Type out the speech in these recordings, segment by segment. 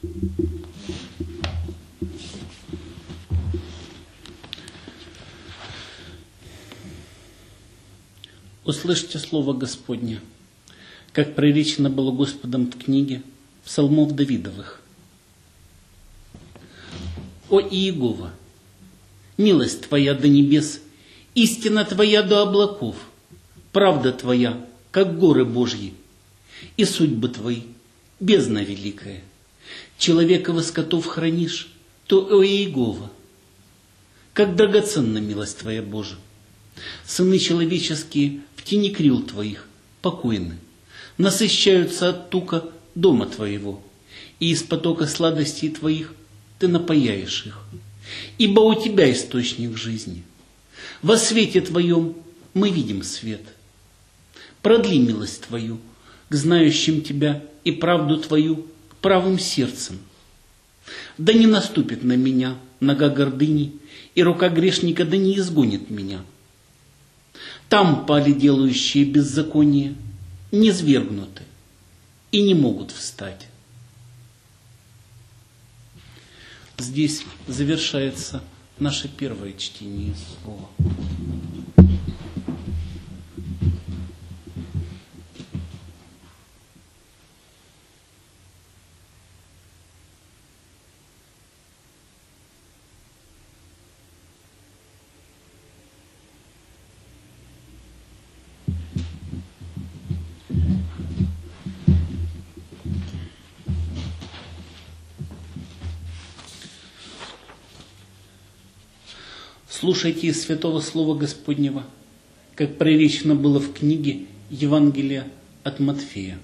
Услышьте слово Господне, как проречено было Господом в книге Псалмов Давидовых. О Иегова, милость Твоя до небес, истина Твоя до облаков, правда Твоя, как горы Божьи, и судьбы Твои, бездна великая. Человека во скотов хранишь, то о Иегова, как драгоценна милость Твоя, Божия. Сыны человеческие в тени крил Твоих покойны, насыщаются от тука дома Твоего, и из потока сладостей Твоих Ты напояешь их, ибо у Тебя источник жизни. Во свете Твоем мы видим свет. Продли милость Твою к знающим Тебя и правду Твою к правым сердцем. Да не наступит на меня нога гордыни, и рука грешника да не изгонит меня. Там пали делающие беззаконие, низвергнуты и не могут встать. Здесь завершается наше первое чтение слова. Слушайте из святого слова Господнего, как проречено было в книге Евангелия от Матфея.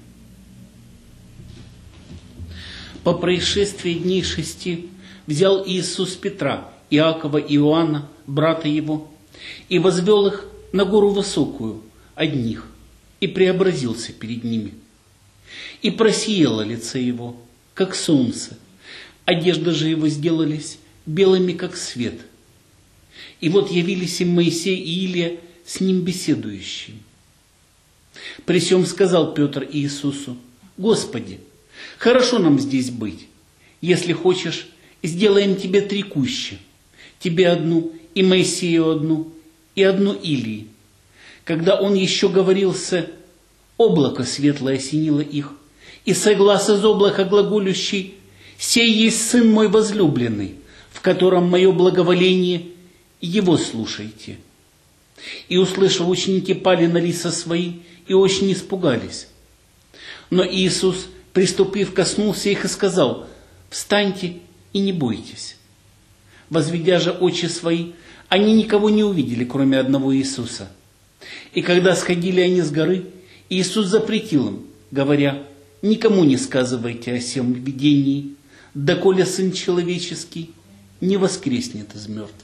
По происшествии дней 6 взял Иисус Петра, Иакова и Иоанна, брата его, и возвел их на гору высокую, одних, и преобразился перед ними. И просияло лице его, как солнце, одежды же его сделались белыми, как свет. И вот явились им Моисей и Илия с ним беседующие. При сем сказал Петр Иисусу: Господи, хорошо нам здесь быть. Если хочешь, сделаем тебе 3 кущи. Тебе одну, и Моисею одну, и одну Илии. Когда он еще говорился, облако светлое осенило их, и соглас из облака глаголющий: сей есть Сын мой возлюбленный, в котором мое благоволение, его слушайте. И, услышав, ученики пали на лица свои и очень испугались. Но Иисус, приступив, коснулся их и сказал: встаньте и не бойтесь. Возведя же очи свои, они никого не увидели, кроме одного Иисуса. И когда сходили они с горы, Иисус запретил им, говоря: никому не сказывайте о сем видении, доколе Сын Человеческий не воскреснет из мертвых.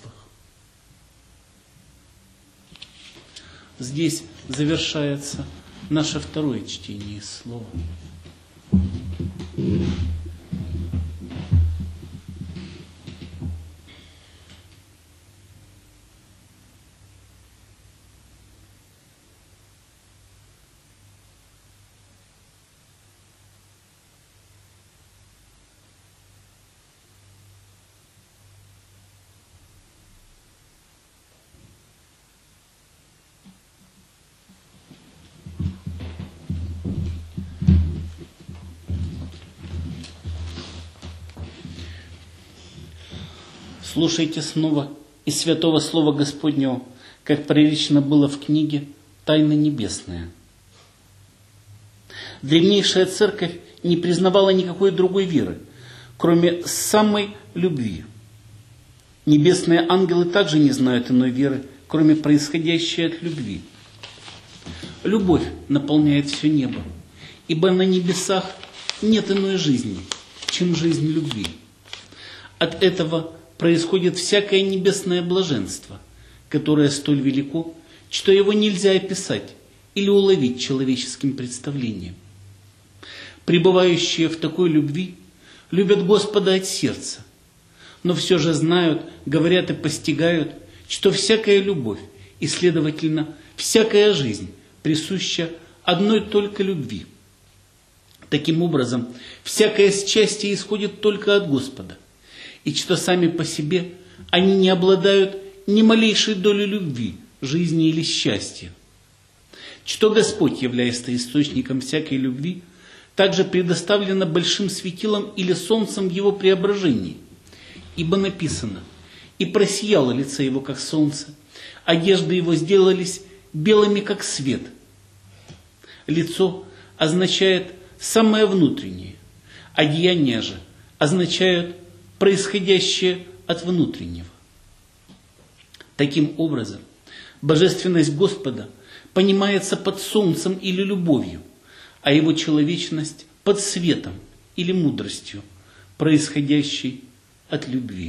Здесь завершается наше второе чтение слова. Слушайте снова из святого слова Господнего, как проречено было в книге «Тайна небесная». Древнейшая церковь не признавала никакой другой веры, кроме самой любви. Небесные ангелы также не знают иной веры, кроме происходящей от любви. Любовь наполняет все небо, ибо на небесах нет иной жизни, чем жизнь любви. От этого происходит всякое небесное блаженство, которое столь велико, что его нельзя описать или уловить человеческим представлением. Пребывающие в такой любви любят Господа от сердца, но все же знают, говорят и постигают, что всякая любовь и, следовательно, всякая жизнь присуща одной только любви. Таким образом, всякое счастье исходит только от Господа, и что сами по себе они не обладают ни малейшей долей любви, жизни или счастья. Что Господь, являясь источником всякой любви, также предоставлено большим светилом или солнцем в его преображении. Ибо написано: «И просияло лице его, как солнце, одежды его сделались белыми, как свет». Лицо означает самое внутреннее, а деяния же означают происходящее от внутреннего. Таким образом, божественность Господа понимается под солнцем или любовью, а его человечность под светом или мудростью, происходящей от любви.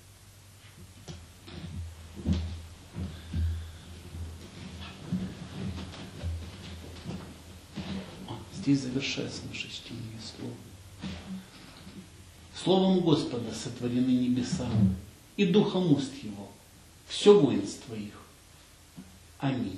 Здесь завершается наше чтение слова. Словом Господа сотворены небеса, и духом уст его все воинство их. Аминь.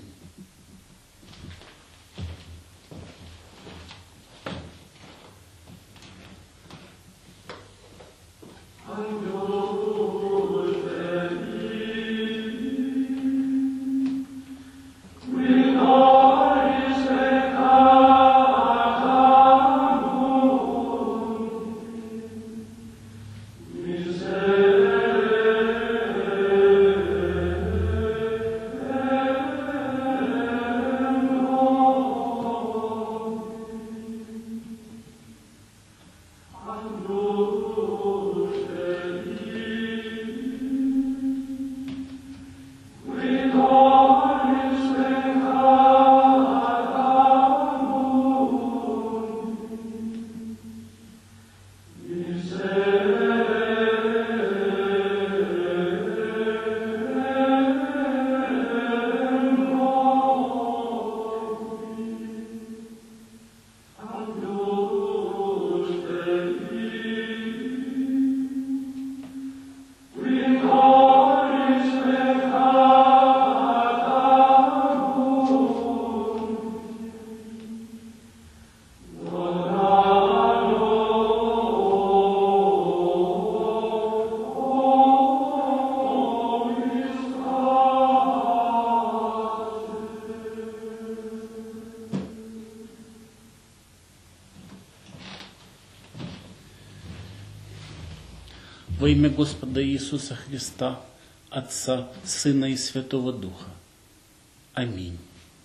Во имя Господа Иисуса Христа, Отца, Сына и Святого Духа. Аминь.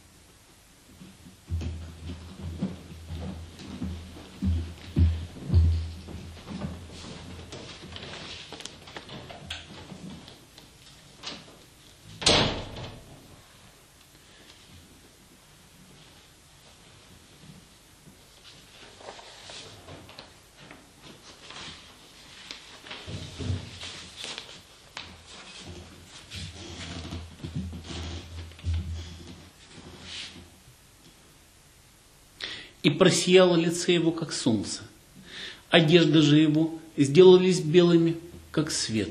И просияло лице его, как солнце. Одежды же его сделались белыми, как свет.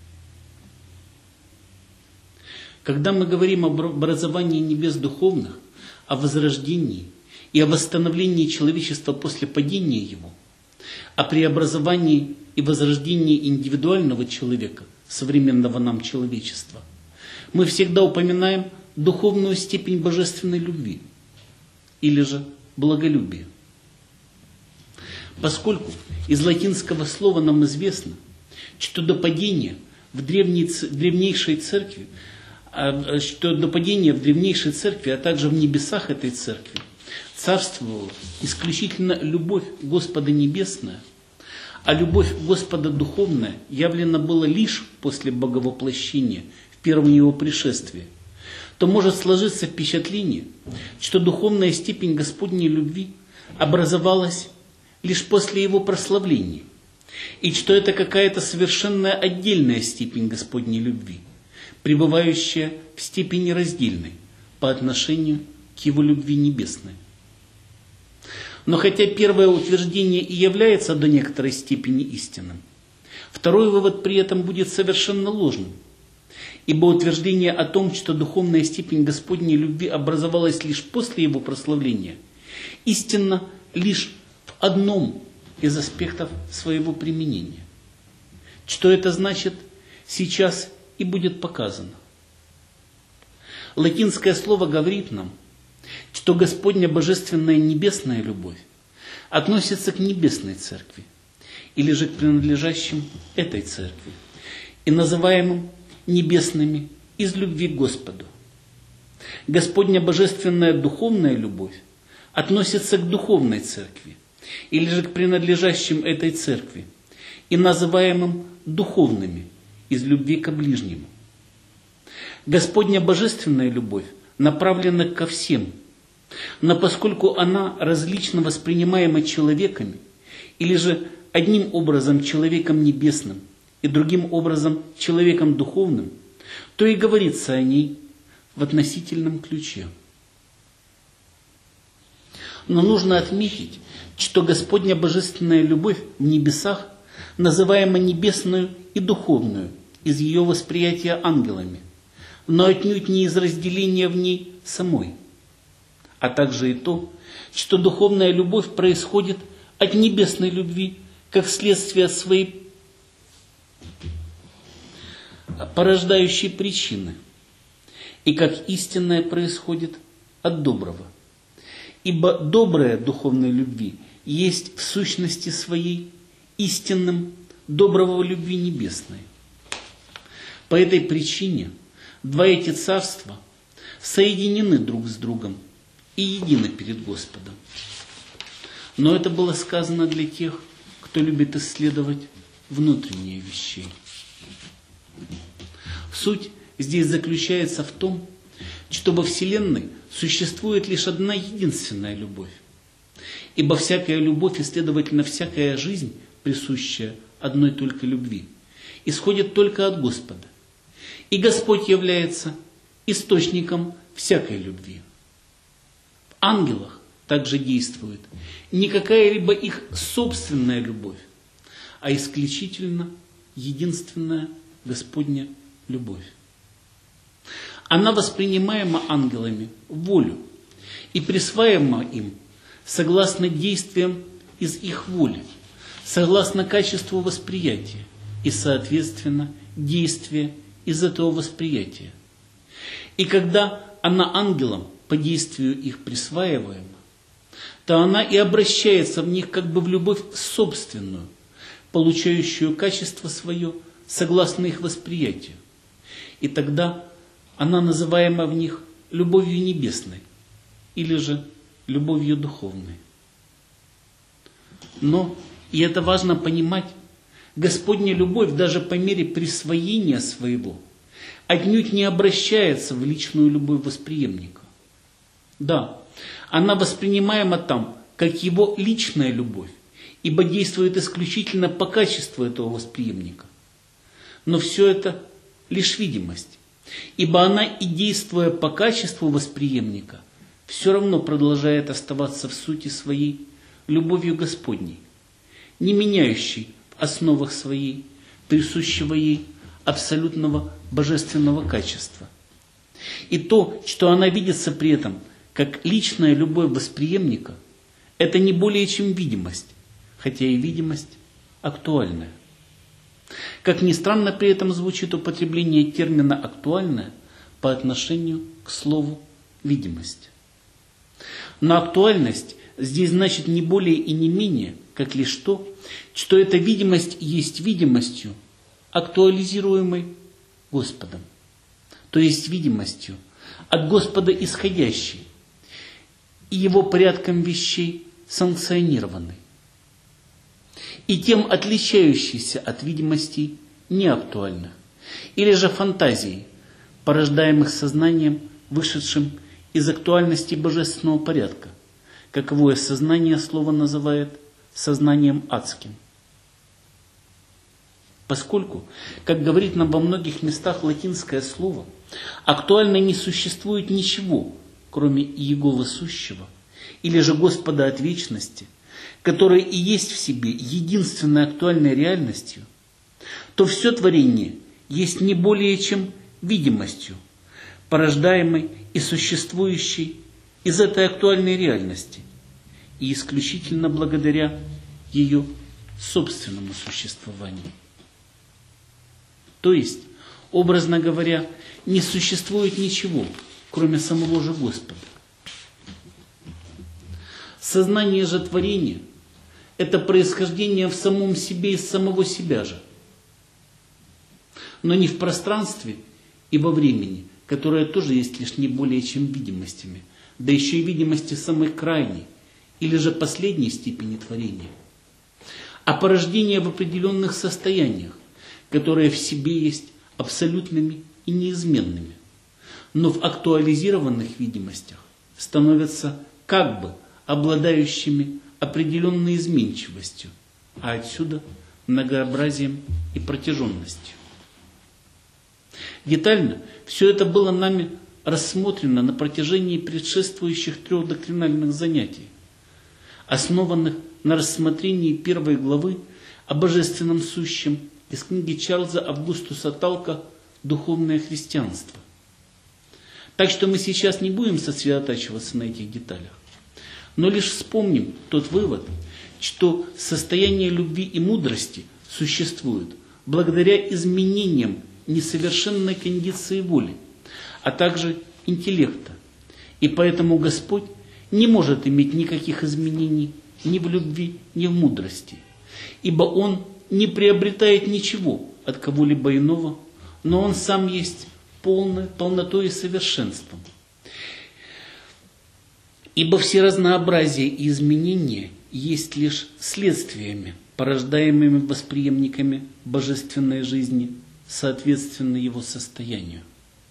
Когда мы говорим об образовании небес духовных, о возрождении и о восстановлении человечества после падения его, о преобразовании и возрождении индивидуального человека, современного нам человечества, мы всегда упоминаем духовную степень божественной любви, или же благолюбие. Поскольку из латинского слова нам известно, что до падения в древнейшей церкви, а также в небесах этой церкви, царствовала исключительно любовь Господа Небесная, а любовь Господа Духовная явлена была лишь после Боговоплощения в первом Его пришествии, то может сложиться впечатление, что духовная степень Господней любви образовалась лишь после Его прославления, и что это какая-то совершенно отдельная степень Господней любви, пребывающая в степени раздельной по отношению к Его любви небесной. Но хотя первое утверждение и является до некоторой степени истинным, второй вывод при этом будет совершенно ложным. Ибо утверждение о том, что духовная степень Господней любви образовалась лишь после Его прославления, истинно лишь в одном из аспектов своего применения. Что это значит, сейчас и будет показано. Латинское слово говорит нам, что Господня божественная небесная любовь относится к небесной церкви, или же к принадлежащим этой церкви, и называемым небесными из любви к Господу. Господня божественная духовная любовь относится к духовной церкви, или же к принадлежащим этой церкви, и называемым духовными из любви ко ближнему. Господня божественная любовь направлена ко всем, но поскольку она различно воспринимаема человеками, или же одним образом человеком небесным и другим образом человеком духовным, то и говорится о ней в относительном ключе. Но нужно отметить, что Господня божественная любовь в небесах называема небесную и духовную из ее восприятия ангелами, но отнюдь не из разделения в ней самой, а также и то, что духовная любовь происходит от небесной любви как следствие своей порождающей причины, и как истинное происходит от доброго. Ибо доброе духовной любви есть в сущности своей истинным доброго любви небесной. По этой причине два эти царства соединены друг с другом и едины перед Господом. Но это было сказано для тех, кто любит исследовать внутренние вещи. Суть здесь заключается в том, что во Вселенной существует лишь одна единственная любовь. Ибо всякая любовь и, следовательно, всякая жизнь, присущая одной только любви, исходит только от Господа. И Господь является источником всякой любви. В ангелах также действует не какая-либо их собственная любовь, а исключительно единственная Господня любовь. Она воспринимаема ангелами в волю и присваиваема им согласно действиям из их воли, согласно качеству восприятия и, соответственно, действия из этого восприятия. И когда она ангелам по действию их присваиваема, то она и обращается в них как бы в любовь собственную, получающую качество свое согласно их восприятию. И тогда она называема в них любовью небесной или же любовью духовной. Но, и это важно понимать, Господня любовь даже по мере присвоения своего отнюдь не обращается в личную любовь восприемника. Да, она воспринимаема там как его личная любовь, ибо действует исключительно по качеству этого восприемника. Но все это лишь видимость, ибо она и действуя по качеству восприемника, все равно продолжает оставаться в сути своей любовью Господней, не меняющей в основах своей, присущего ей абсолютного божественного качества. И то, что она видится при этом как личная любовь восприемника, это не более чем видимость, хотя и видимость актуальная. Как ни странно, при этом звучит употребление термина «актуальное» по отношению к слову «видимость». Но актуальность здесь значит не более и не менее, как лишь то, что эта видимость есть видимостью, актуализируемой Господом, то есть видимостью от Господа исходящей и Его порядком вещей санкционированной, и тем отличающейся от видимостей неактуальных, или же фантазий, порождаемых сознанием, вышедшим из актуальности божественного порядка, каковое сознание слово называет сознанием адским. Поскольку, как говорит нам во многих местах латинское слово, актуально не существует ничего, кроме Иеговы сущего, или же Господа от вечности, которое и есть в себе единственной актуальной реальностью, то все творение есть не более чем видимостью, порождаемой и существующей из этой актуальной реальности, и исключительно благодаря ее собственному существованию. То есть, образно говоря, не существует ничего, кроме самого же Господа. Сознание же творения – это происхождение в самом себе из самого себя же, но не в пространстве и во времени, которое тоже есть лишь не более чем видимостями, да еще и видимости самой крайней или же последней степени творения, а порождение в определенных состояниях, которые в себе есть абсолютными и неизменными, но в актуализированных видимостях становятся как бы обладающими определенной изменчивостью, а отсюда многообразием и протяженностью. Детально все это было нами рассмотрено на протяжении предшествующих 3 доктринальных занятий, основанных на рассмотрении 1 главы о божественном сущем из книги Чарльза Августуса Талка «Духовное христианство». Так что мы сейчас не будем сосредотачиваться на этих деталях, но лишь вспомним тот вывод, что состояние любви и мудрости существует благодаря изменениям несовершенной кондиции воли, а также интеллекта. И поэтому Господь не может иметь никаких изменений ни в любви, ни в мудрости, ибо Он не приобретает ничего от кого-либо иного, но Он сам есть полнотой и совершенством. Ибо все разнообразия и изменения есть лишь следствиями, порождаемыми восприемниками божественной жизни, соответственно его состоянию.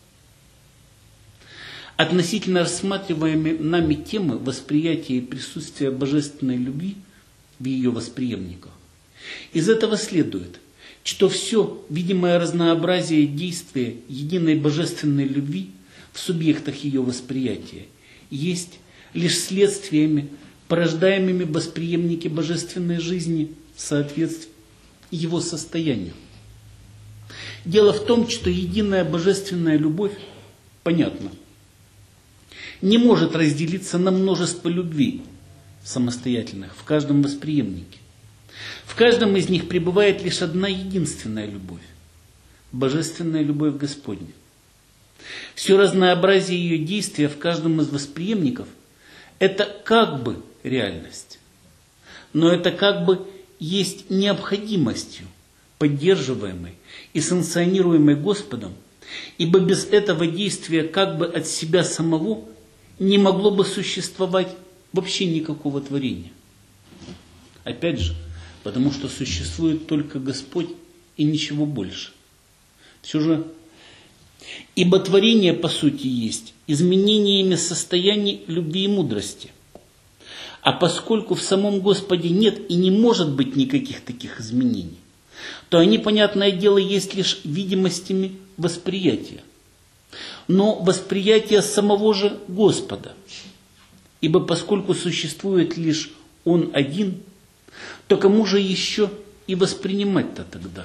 Относительно рассматриваемой нами темы восприятия и присутствия божественной любви в ее восприемниках, из этого следует, что все видимое разнообразие действия единой божественной любви в субъектах ее восприятия есть лишь следствиями, порождаемыми восприемники божественной жизни в соответствии его состоянию. Дело в том, что единая божественная любовь, понятно, не может разделиться на множество любвей самостоятельных в каждом восприемнике. В каждом из них пребывает лишь одна единственная любовь – божественная любовь Господня. Все разнообразие ее действия в каждом из восприемников – это как бы реальность, но это как бы есть необходимостью, поддерживаемой и санкционируемой Господом, ибо без этого действия как бы от себя самого не могло бы существовать вообще никакого творения. Опять же, потому что существует только Господь и ничего больше. Все же, ибо творение, по сути, есть изменениями состояний любви и мудрости. А поскольку в самом Господе нет и не может быть никаких таких изменений, то они, понятное дело, есть лишь видимостями восприятия. Но восприятие самого же Господа. Ибо поскольку существует лишь Он один, то кому же еще и воспринимать-то тогда?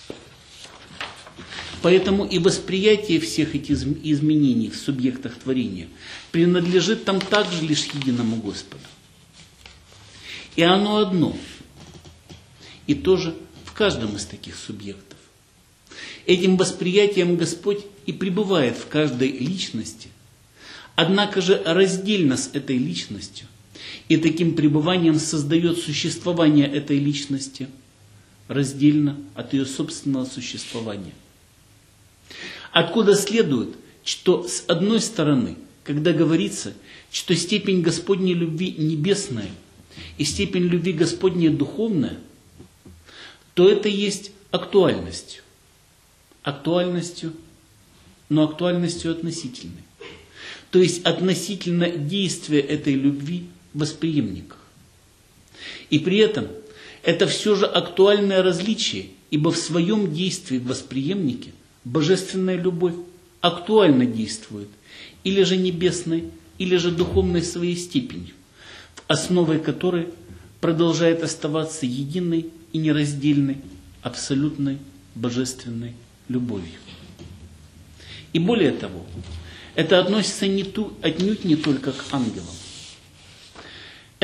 Поэтому и восприятие всех этих изменений в субъектах творения принадлежит там также лишь единому Господу. И оно одно, и тоже в каждом из таких субъектов. Этим восприятием Господь и пребывает в каждой личности, однако же раздельно с этой личностью, и таким пребыванием создает существование этой личности раздельно от ее собственного существования. Откуда следует, что с одной стороны, когда говорится, что степень Господней любви небесная и степень любви Господней духовная, то это есть актуальностью. Актуальностью, но актуальностью относительной. То есть относительно действия этой любви в восприемниках. И при этом это все же актуальное различие, ибо в своем действии в восприемнике божественная любовь актуально действует, или же небесной, или же духовной своей степенью, в основе которой продолжает оставаться единой и нераздельной, абсолютной божественной любовью. И более того, это относится отнюдь не только к ангелам.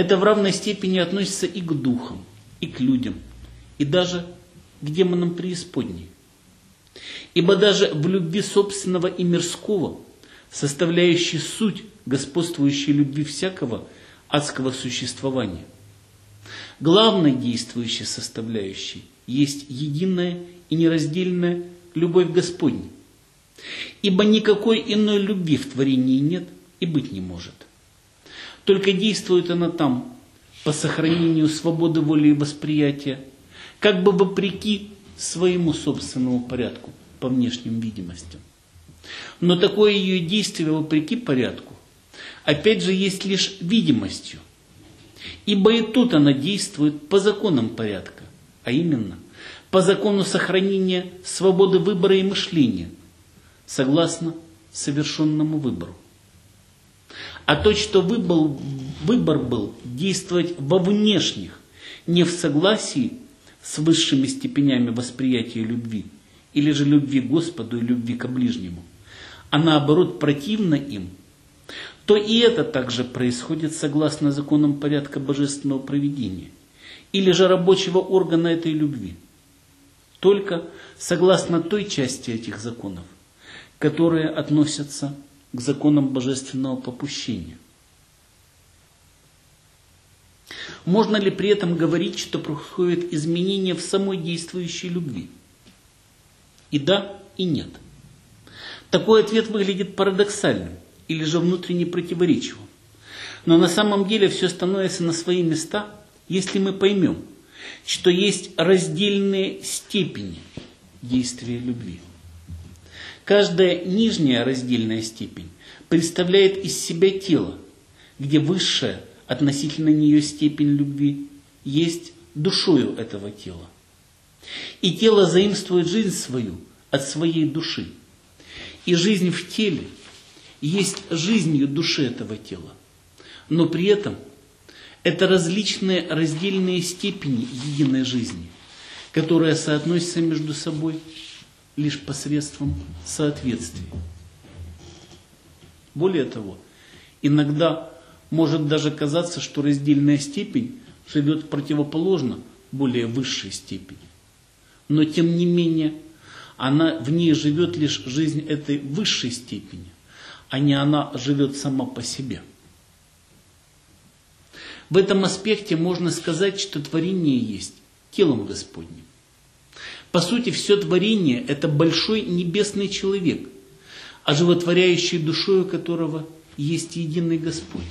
Это в равной степени относится и к духам, и к людям, и даже к демонам преисподней. Ибо даже в любви собственного и мирского, составляющей суть господствующей любви всякого адского существования, главной действующей составляющей есть единая и нераздельная любовь Господня. Ибо никакой иной любви в творении нет и быть не может. Только действует она там по сохранению свободы воли и восприятия, как бы вопреки своему собственному порядку по внешним видимостям. Но такое ее действие вопреки порядку, опять же, есть лишь видимостью, ибо и тут она действует по законам порядка, а именно по закону сохранения свободы выбора и мышления, согласно совершенному выбору. А то, что выбор был действовать во внешних, не в согласии с высшими степенями восприятия любви, или же любви к Господу и любви ко ближнему, а наоборот противно им, то и это также происходит согласно законам порядка божественного провидения, или же рабочего органа этой любви, только согласно той части этих законов, которые относятся к законам божественного попущения. Можно ли при этом говорить, что происходит изменение в самой действующей любви? И да, и нет. Такой ответ выглядит парадоксальным или же внутренне противоречивым. Но на самом деле все становится на свои места, если мы поймем, что есть раздельные степени действия любви. Каждая нижняя раздельная степень представляет из себя тело, где высшая относительно нее степень любви есть душою этого тела. И тело заимствует жизнь свою от своей души. И жизнь в теле есть жизнью души этого тела. Но при этом это различные раздельные степени единой жизни, которые соотносятся между собой лишь посредством соответствия. Более того, иногда может даже казаться, что раздельная степень живет противоположно более высшей степени. Но тем не менее, в ней живет лишь жизнь этой высшей степени, а не она живет сама по себе. В этом аспекте можно сказать, что творение есть телом Господним. По сути, все творение – это большой небесный человек, оживотворяющий душою которого есть единый Господь.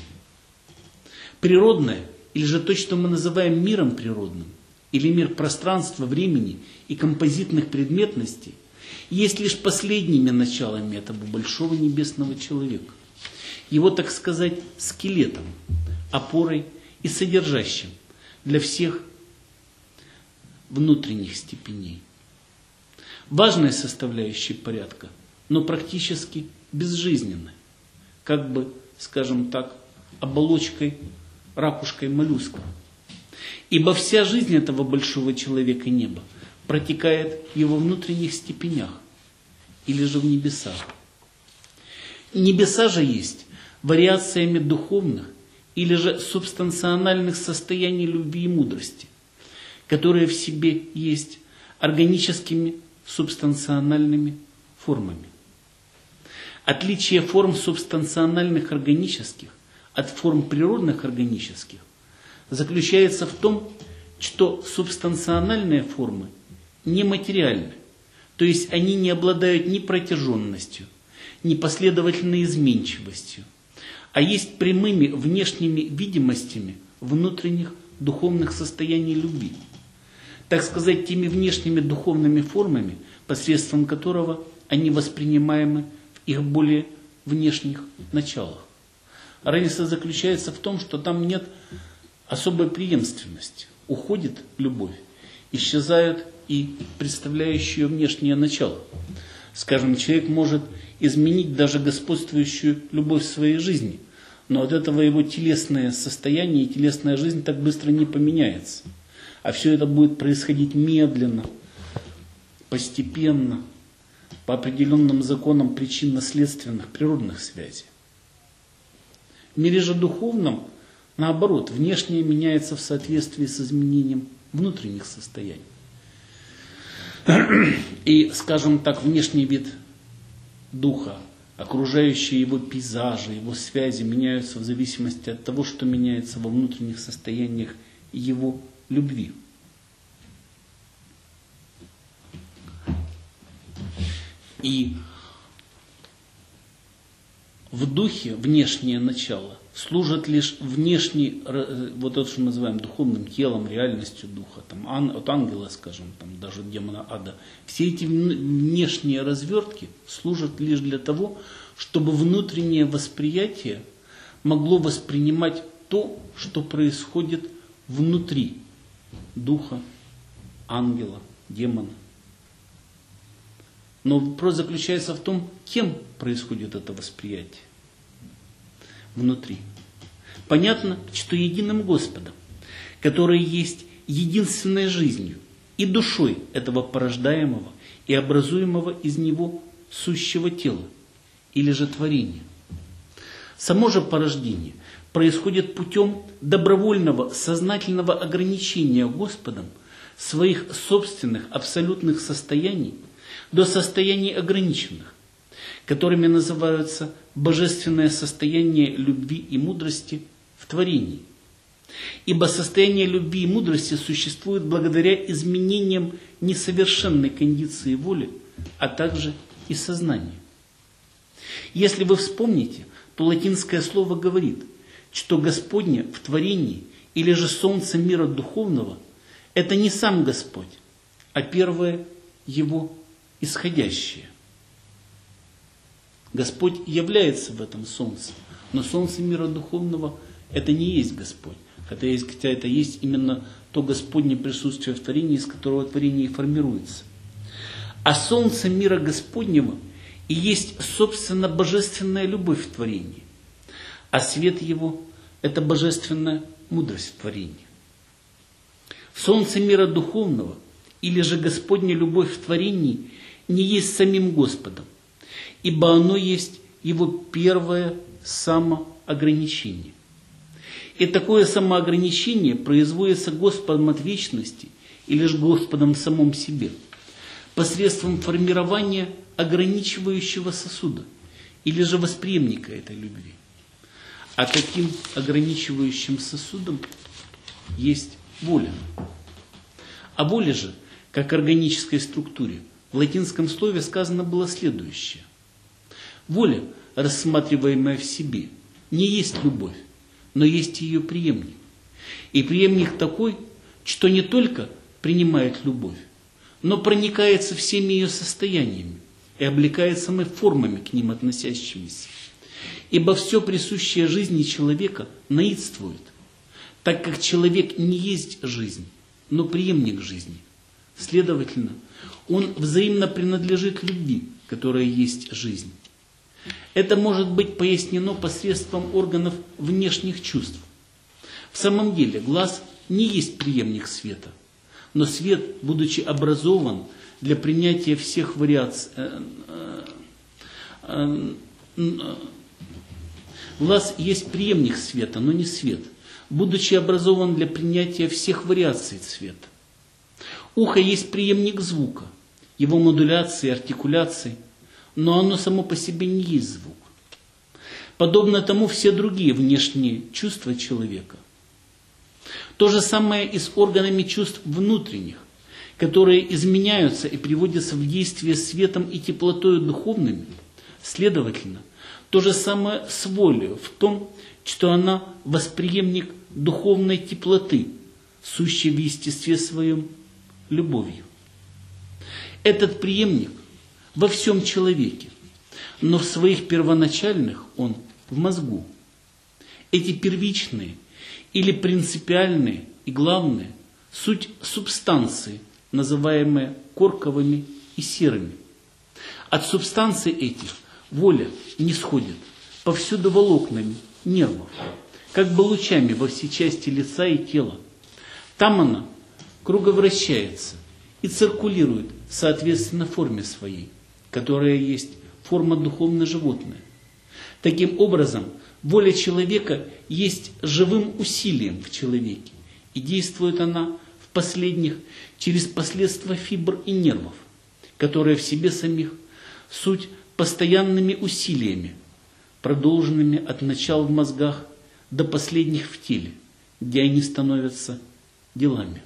Природное, или же то, что мы называем миром природным, или мир пространства, времени и композитных предметностей, есть лишь последними началами этого большого небесного человека. Его, так сказать, скелетом, опорой и содержащим для всех внутренних степеней. Важная составляющая порядка, но практически безжизненная, как бы, скажем так, оболочкой, ракушкой моллюска. Ибо вся жизнь этого большого человека неба протекает в его внутренних степенях, или же в небесах. Небеса же есть вариациями духовных или же субстанциональных состояний любви и мудрости, которые в себе есть органическими субстанциональными формами. Отличие форм субстанциональных органических от форм природных органических заключается в том, что субстанциональные формы нематериальны, то есть они не обладают ни протяженностью, ни последовательной изменчивостью, а есть прямыми внешними видимостями внутренних духовных состояний любви, так сказать, теми внешними духовными формами, посредством которого они воспринимаемы в их более внешних началах. Разница заключается в том, что там нет особой преемственности. Уходит любовь, исчезают и представляющие внешнее начало. Скажем, человек может изменить даже господствующую любовь в своей жизни, но от этого его телесное состояние и телесная жизнь так быстро не поменяется. А все это будет происходить медленно, постепенно, по определенным законам причинно-следственных природных связей. В мире же духовном Наоборот, внешнее меняется в соответствии с изменением внутренних состояний. И, скажем так, внешний вид духа, окружающие его пейзажи, его связи меняются в зависимости от того, что меняется во внутренних состояниях его любви. И в духе внешнее начало служит лишь внешней, вот это, что мы называем духовным телом, реальностью духа, там, от ангела, скажем, там, даже от демона ада. Все эти внешние развертки служат лишь для того, чтобы внутреннее восприятие могло воспринимать то, что происходит внутри духа, ангела, демона. Но вопрос заключается в том, кем происходит это восприятие внутри. Понятно, что единым Господом, который есть единственной жизнью и душой этого порождаемого и образуемого из него сущего тела, или же творения. Само же порождение происходит путем добровольного сознательного ограничения Господом своих собственных абсолютных состояний до состояний ограниченных, которыми называются божественное состояние любви и мудрости в творении. Ибо состояние любви и мудрости существует благодаря изменениям несовершенной кондиции воли, а также и сознания. Если вы вспомните, то латинское слово говорит, что Господне в творении или же солнце мира духовного – это не сам Господь, а первое его исходящее. Господь является в этом солнце, но солнце мира духовного – это не есть Господь, хотя это есть именно то Господне присутствие в творении, из которого творение и формируется. А солнце мира Господнего и есть, собственно, божественная любовь в творении, а свет его – это божественная мудрость в творении. Солнце мира духовного или же Господня любовь в творении не есть самим Господом, ибо оно есть его первое самоограничение. И такое самоограничение производится Господом от вечности или же Господом в самом себе, посредством формирования ограничивающего сосуда или же восприемника этой любви. А таким ограничивающим сосудом есть воля. О воле же, как органической структуре, в латинском слове сказано было следующее. Воля, рассматриваемая в себе, не есть любовь, но есть ее преемник. И преемник такой, что не только принимает любовь, но проникается всеми ее состояниями и облекает самой формами к ним относящимися. Ибо все присущее жизни человека наидствует, так как человек не есть жизнь, но преемник жизни. Следовательно, он взаимно принадлежит любви, которая есть жизнь. Это может быть пояснено посредством органов внешних чувств. В самом деле, глаз не есть преемник света, но свет, будучи образован для принятия всех вариаций, глаз есть преемник света, но не свет, будучи образован для принятия всех вариаций цвета. Ухо есть преемник звука, его модуляции, артикуляции, но оно само по себе не есть звук. Подобно тому все другие внешние чувства человека. То же самое и с органами чувств внутренних, которые изменяются и приводятся в действие светом и теплотою духовными. Следовательно, то же самое с волею в том, что она восприемник духовной теплоты, сущей в естестве своем любовью. Этот преемник во всем человеке, но в своих первоначальных он в мозгу. Эти первичные или принципиальные и главные суть субстанции, называемые корковыми и серыми. От субстанций этих воля нисходит повсюду волокнами нервов, как бы лучами во все части лица и тела. Там она круговращается и циркулирует соответственно форме своей, которая есть форма духовно-животная. Таким образом, Воля человека есть живым усилием в человеке, и действует она в последних через последствия фибр и нервов, которые в себе самих суть постоянными усилиями, продолженными от начала в мозгах до последних в теле, где они становятся делами.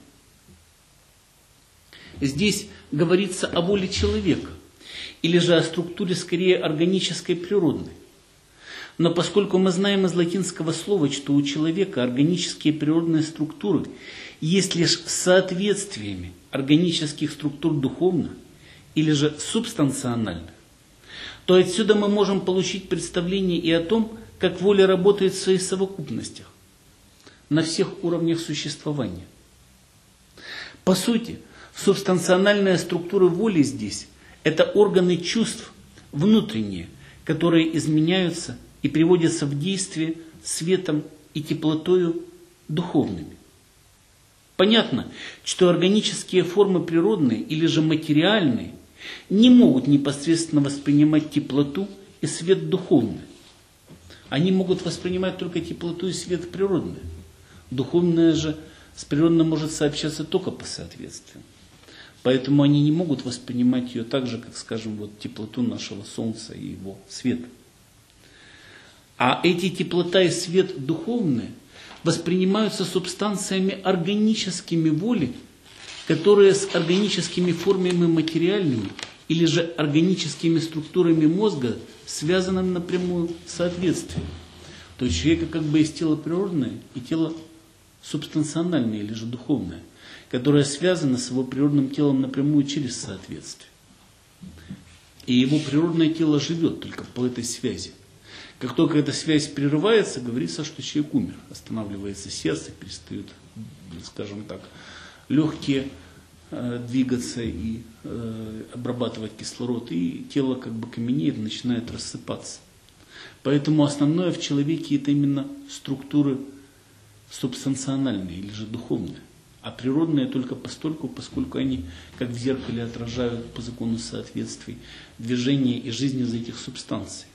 Здесь говорится о воле человека, или же о структуре скорее органической, природной. Но поскольку мы знаем из латинского слова, что у человека органические природные структуры есть лишь соответствиями органических структур духовных или же субстанциональных, то отсюда мы можем получить представление и о том, как воля работает в своих совокупностях, на всех уровнях существования. По сути, субстанциональная структура воли здесь – это органы чувств внутренние, которые изменяются и приводятся в действие светом и теплотою духовными. Понятно, что органические формы природные или же материальные не могут непосредственно воспринимать теплоту и свет духовный. Они могут воспринимать только теплоту и свет природный. Духовное же с природным может сообщаться только по соответствию. Поэтому они не могут воспринимать ее так же, как, скажем, вот теплоту нашего Солнца и его света. А эти теплота и свет духовные воспринимаются субстанциями органическими воли, которые с органическими формами материальными или же органическими структурами мозга связаны напрямую в соответствии. То есть человека как бы есть тело природное и тело субстанциональное или же духовное, которое связано с его природным телом напрямую через соответствие. И его природное тело живет только по этой связи. Как только эта связь прерывается, говорится, что человек умер. Останавливается сердце, перестают, скажем так, легкие двигаться и обрабатывать кислород, и тело как бы каменеет, начинает рассыпаться. Поэтому основное в человеке это именно структуры субстанциональные или же духовные, а природные только постольку, поскольку они как в зеркале отражают по закону соответствий движение и жизнь из этих субстанций.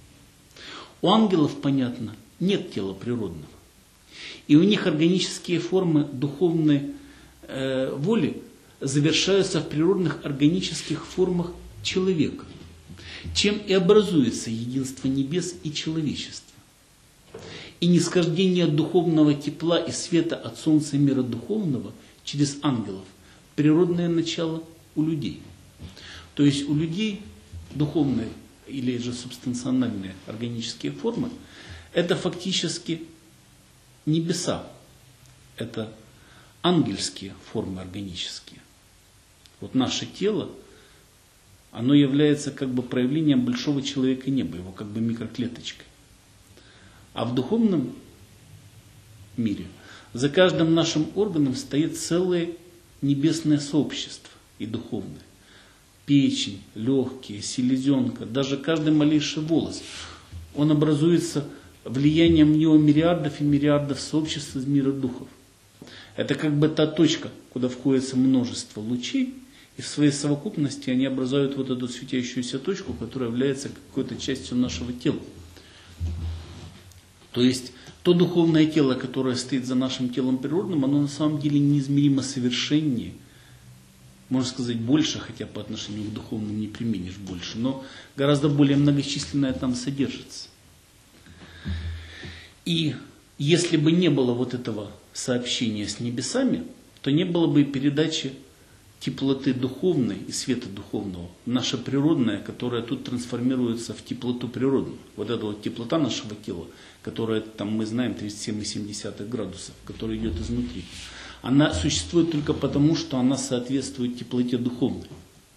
У ангелов, понятно, нет тела природного. И у них органические формы духовной воли завершаются в природных органических формах человека, чем и образуется единство небес и человечества. И нисхождение духовного тепла и света от солнца мира духовного через ангелов – природное начало у людей. То есть у людей духовные или же субстанциональные органические формы – это фактически небеса, это ангельские формы органические. Вот наше тело, оно является как бы проявлением большого человека неба, его как бы микроклеточкой. А в духовном мире за каждым нашим органом стоит целое небесное сообщество и духовное. Печень, легкие, селезенка, даже каждый малейший волос, он образуется влиянием неомириардов и мириардов сообществ из мира духов. Это как бы та точка, куда входится множество лучей, и в своей совокупности они образуют вот эту светящуюся точку, которая является какой-то частью нашего тела. То есть то духовное тело, которое стоит за нашим телом природным, оно на самом деле неизмеримо совершеннее, можно сказать, больше, хотя по отношению к духовным не применишь больше, но гораздо более многочисленное там содержится. И если бы не было вот этого сообщения с небесами, то не было бы и передачи теплоты духовной и света духовного, наша природная, которая тут трансформируется в теплоту природную. Вот эта вот теплота нашего тела, которая там мы знаем 37,7 градусов, которая идет изнутри, она существует только потому, что она соответствует теплоте духовной.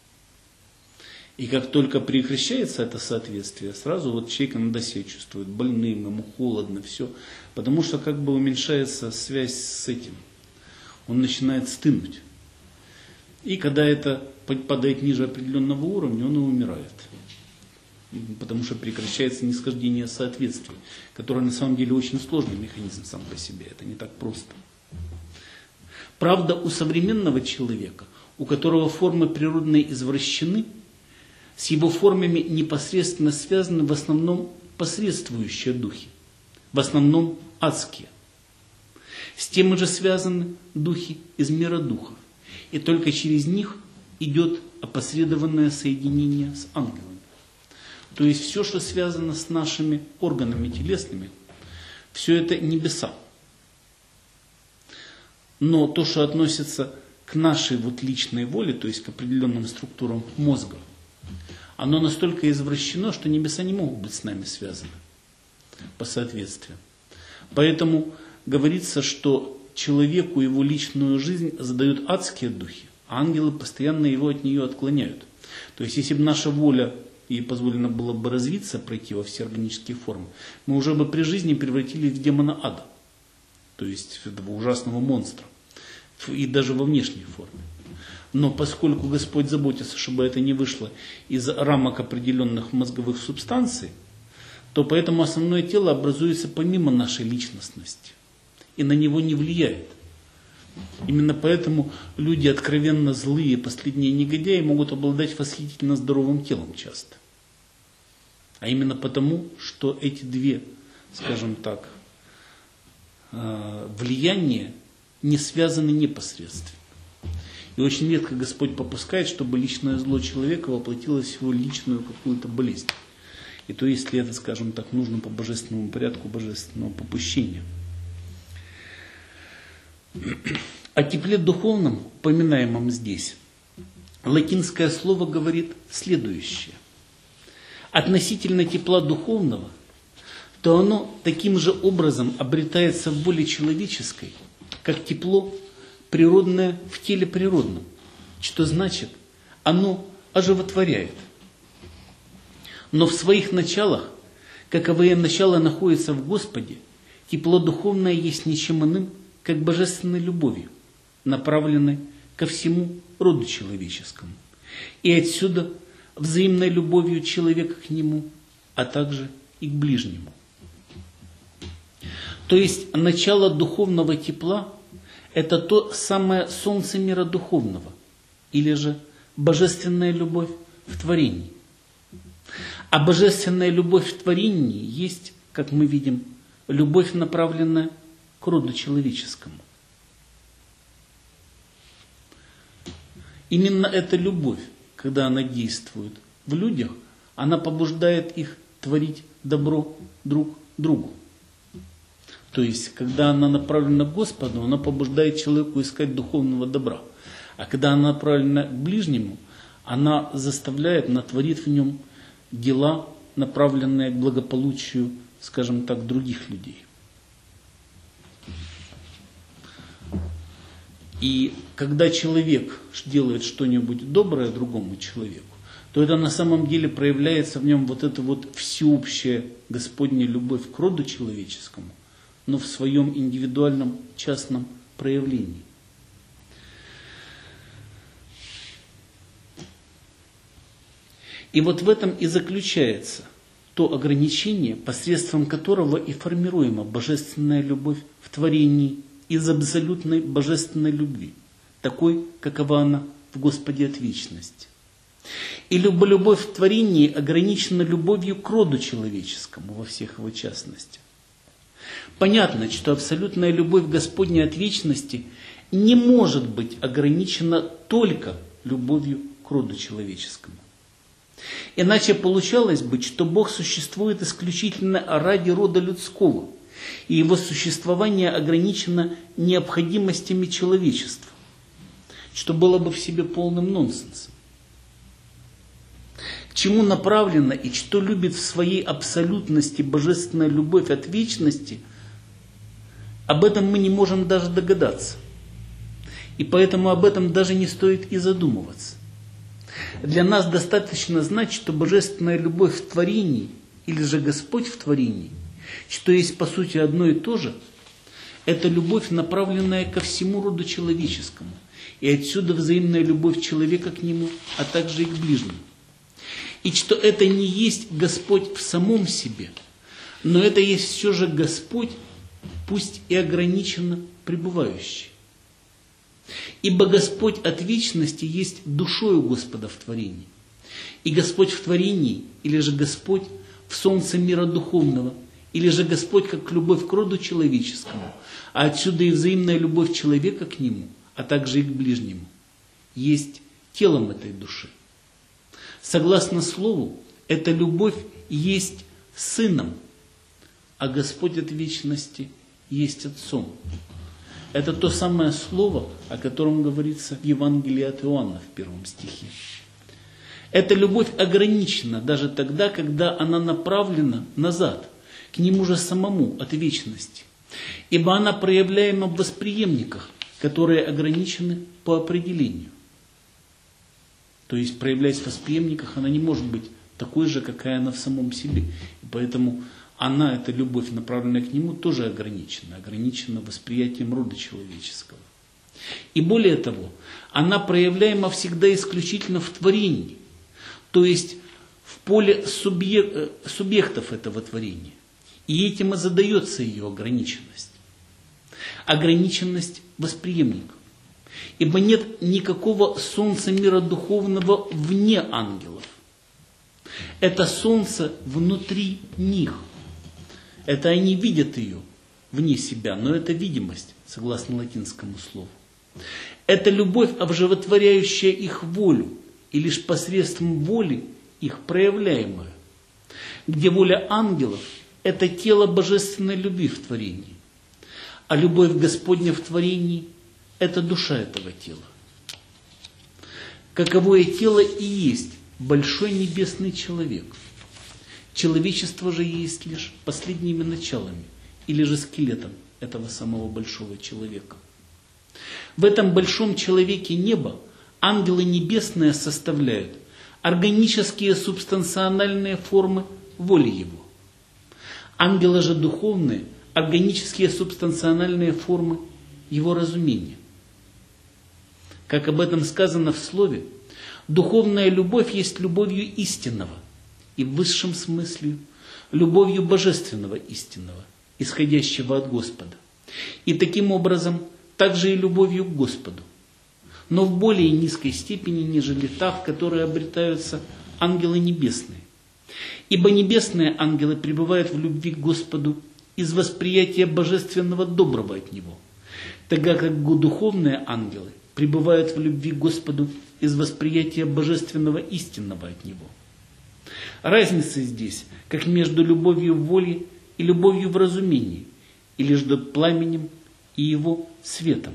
И как только прекращается это соответствие, сразу вот человек иногда себя чувствует больным, ему холодно, все, потому что как бы уменьшается связь с этим. Он начинает стынуть. И когда это падает ниже определенного уровня, он и умирает. Потому что прекращается нисхождение соответствий, которое на самом деле очень сложный механизм сам по себе. Это не так просто. Правда, у современного человека, у которого формы природные извращены, с его формами непосредственно связаны в основном посредствующие духи. в основном адские. С тем же связаны духи из мира духов. И только через них идет опосредованное соединение с ангелами. То есть все, что связано с нашими органами телесными, все это небеса. Но то, что относится к нашей вот личной воле, то есть к определенным структурам мозга, оно настолько извращено, что небеса не могут быть с нами связаны по соответствию. Поэтому говорится, что человеку его личную жизнь задают адские духи, а ангелы постоянно его от нее отклоняют. То есть, если бы наша воля ей позволено было бы развиться, пройти во все органические формы, мы уже бы при жизни превратились в демона ада, то есть в этого ужасного монстра, и даже во внешней форме. Но поскольку Господь заботится, чтобы это не вышло из рамок определенных мозговых субстанций, то поэтому основное тело образуется помимо нашей личностности и на него не влияет. Именно поэтому люди откровенно злые, последние негодяи, могут обладать восхитительно здоровым телом часто. А именно потому, что эти две, скажем так, влияния не связаны непосредственно. И очень редко Господь попускает, чтобы личное зло человека воплотилось в его личную какую-то болезнь. И то, если это, скажем так, нужно по божественному порядку, божественного попущения. О тепле духовном, упоминаемом здесь, латинское слово говорит следующее. Относительно тепла духовного, то оно таким же образом обретается в воле человеческой, как тепло природное в теле природном, что значит, оно оживотворяет. Но в своих началах, каковые начала находятся в Господе, тепло духовное есть ничем иным, как божественной любовью, направленной ко всему роду человеческому. И отсюда взаимной любовью человека к нему, а также и к ближнему. То есть начало духовного тепла – это то самое солнце мира духовного, или же божественная любовь в творении. А божественная любовь в творении есть, как мы видим, любовь, направленная к роду человеческому. Именно эта любовь, когда она действует в людях, она побуждает их творить добро друг другу. То есть, когда она направлена к Господу, она побуждает человеку искать духовного добра. А когда она направлена к ближнему, она заставляет, она творит в нем дела, направленные к благополучию, скажем так, других людей. И когда человек делает что-нибудь доброе другому человеку, то это на самом деле проявляется в нем вот эта вот всеобщая Господня любовь к роду человеческому, но в своем индивидуальном частном проявлении. И вот в этом и заключается то ограничение, посредством которого и формируема божественная любовь в творении из абсолютной божественной любви, такой, какова она в Господе от вечности. И любовь в творении ограничена любовью к роду человеческому во всех его частностях. Понятно, что абсолютная любовь Господня от вечности не может быть ограничена только любовью к роду человеческому. Иначе получалось бы, что Бог существует исключительно ради рода людского, и его существование ограничено необходимостями человечества, что было бы в себе полным нонсенсом. К чему направлена и что любит в своей абсолютности божественная любовь от вечности, об этом мы не можем даже догадаться. И поэтому об этом даже не стоит и задумываться. Для нас достаточно знать, что божественная любовь в творении, или же Господь в творении, что есть по сути одно и то же, это любовь, направленная ко всему роду человеческому, и отсюда взаимная любовь человека к нему, а также и к ближнему. И что это не есть Господь в самом себе, но это есть все же Господь, пусть и ограниченно пребывающий. Ибо Господь от вечности есть душою Господа в творении. И Господь в творении, или же Господь в солнце мира духовного, Или же Господь как любовь к роду человеческому, а отсюда и взаимная любовь человека к Нему, а также и к ближнему, есть телом этой души. Согласно Слову, эта любовь есть Сыном, а Господь от вечности есть Отцом. Это то самое Слово, о котором говорится в Евангелии от Иоанна в 1 стихе. Эта любовь ограничена даже тогда, когда она направлена назад, к Нему же самому от вечности. Ибо она проявляема в восприемниках, которые ограничены по определению. То есть, проявляясь в восприемниках, она не может быть такой же, какая она в самом себе. И поэтому она, эта любовь, направленная к Нему, тоже ограничена восприятием рода человеческого. И более того, она проявляема всегда исключительно в творении, то есть в поле субъектов этого творения. И этим и задается ее ограниченность. Ограниченность восприемников. Ибо нет никакого солнца мира духовного вне ангелов. Это солнце внутри них. Это они видят ее вне себя, но это видимость, согласно латинскому слову. Это любовь, обживотворяющая их волю, и лишь посредством воли их проявляемая. Где воля ангелов – это тело божественной любви в творении, а любовь Господня в творении – это душа этого тела. Каковое тело и есть большой небесный человек. Человечество же есть лишь последними началами или же скелетом этого самого большого человека. В этом большом человеке неба ангелы небесные составляют органические субстанциональные формы воли его. Ангелы же духовные – органические субстанциональные формы его разумения. Как об этом сказано в Слове, духовная любовь есть любовью истинного и в высшем смысле любовью божественного истинного, исходящего от Господа. И таким образом также и любовью к Господу, но в более низкой степени, нежели та, в которой обретаются ангелы небесные. Ибо небесные ангелы пребывают в любви к Господу из восприятия божественного доброго от Него, тогда как духовные ангелы пребывают в любви к Господу из восприятия божественного истинного от Него. Разница здесь, как между любовью в воле и любовью в разумении, и между пламенем и его светом.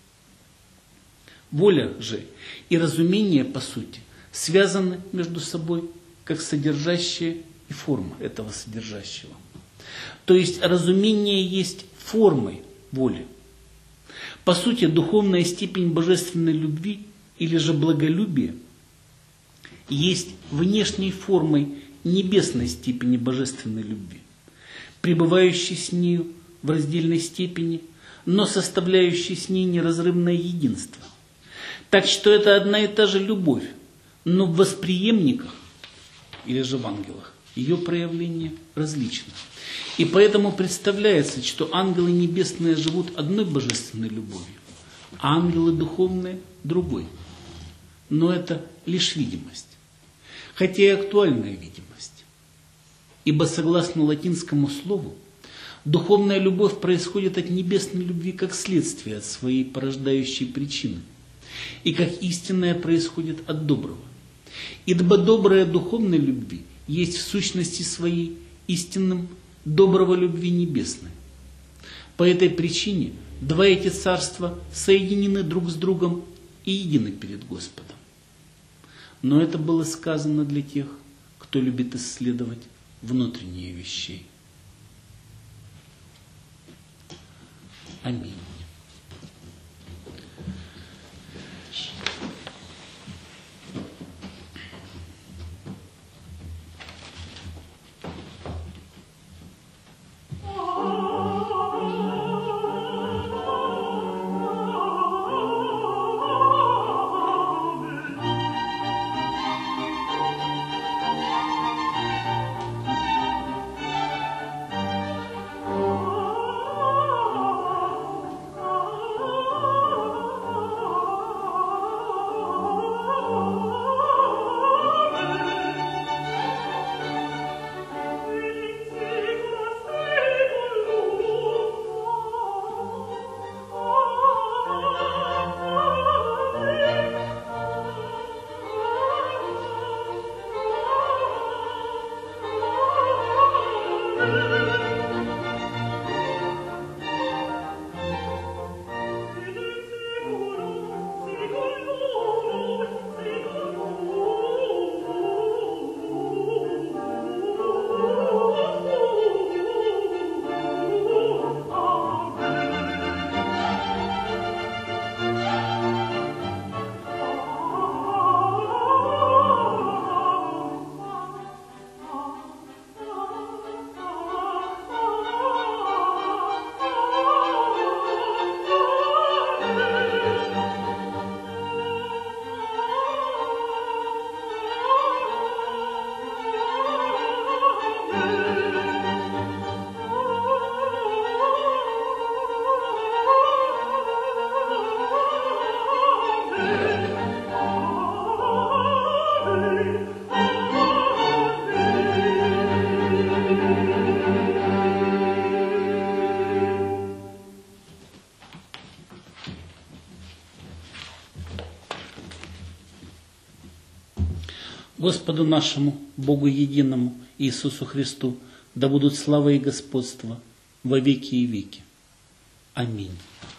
Воля же и разумение, по сути, связаны между собой, как содержащие и форма этого содержащего. То есть разумение есть формой воли. По сути, духовная степень божественной любви или же благолюбия есть внешней формой небесной степени божественной любви, пребывающей с нею в раздельной степени, но составляющей с ней неразрывное единство. Так что это одна и та же любовь, но в восприемниках или же в ангелах ее проявление различно. И поэтому представляется, что ангелы небесные живут одной божественной любовью, а ангелы духовные другой. Но это лишь видимость, хотя и актуальная видимость. Ибо согласно латинскому слову, духовная любовь происходит от небесной любви как следствие от своей порождающей причины, и как истинная происходит от доброго. Ибо добрая духовной любви есть в сущности своей истинным доброго любви небесной. По этой причине два эти царства соединены друг с другом и едины перед Господом. Но это было сказано для тех, кто любит исследовать внутренние вещей. Аминь. Господу нашему, Богу единому, Иисусу Христу, да будут слава и господство во веки и веки. Аминь.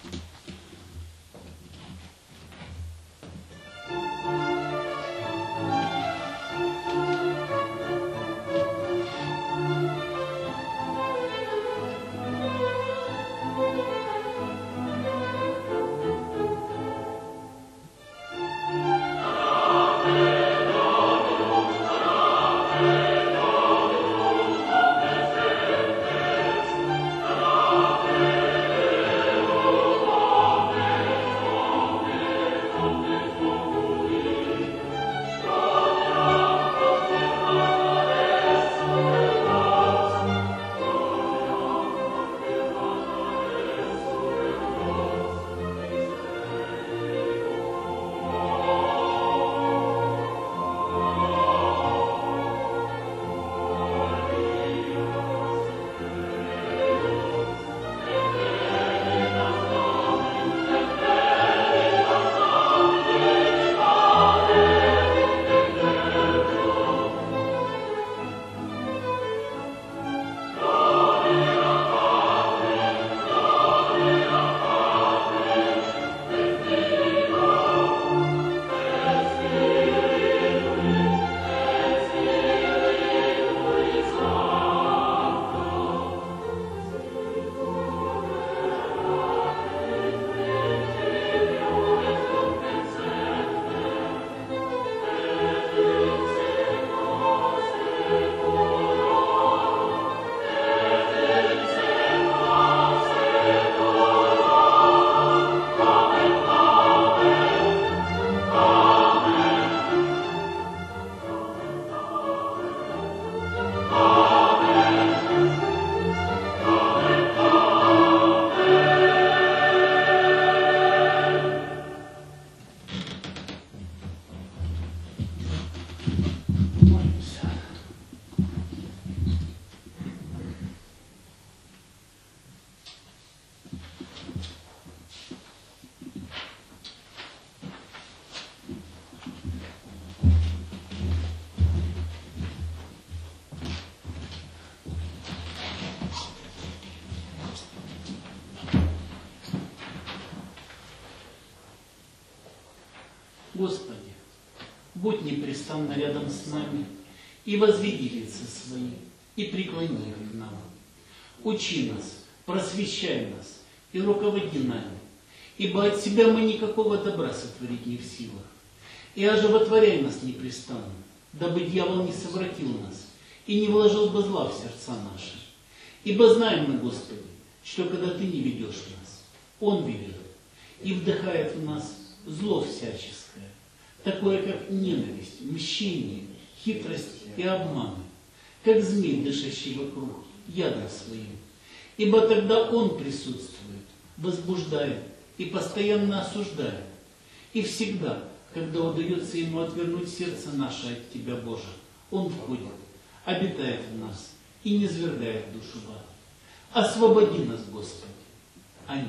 Господи, будь непрестанно рядом с нами, и возведи лица свои, и преклони их к нам. Учи нас, просвещай нас, и руководи нами, ибо от себя мы никакого добра сотворить не в силах. И оживотворяй нас непрестанно, дабы дьявол не совратил нас и не вложил бы зла в сердца наши. Ибо знаем мы, Господи, что когда Ты не ведешь нас, Он ведет и вдыхает в нас зло всяческое, такое как ненависть, мщение, хитрость и обманы, как змей, дышащий вокруг, ядом своим. Ибо тогда он присутствует, возбуждает и постоянно осуждает. И всегда, когда удается ему отвернуть сердце наше от Тебя, Боже, он входит, обитает в нас и низвергает душу в ад. Освободи нас, Господи. Аминь.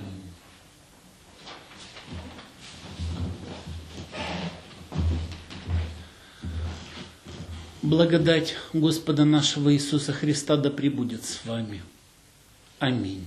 Благодать Господа нашего Иисуса Христа да пребудет с вами. Аминь.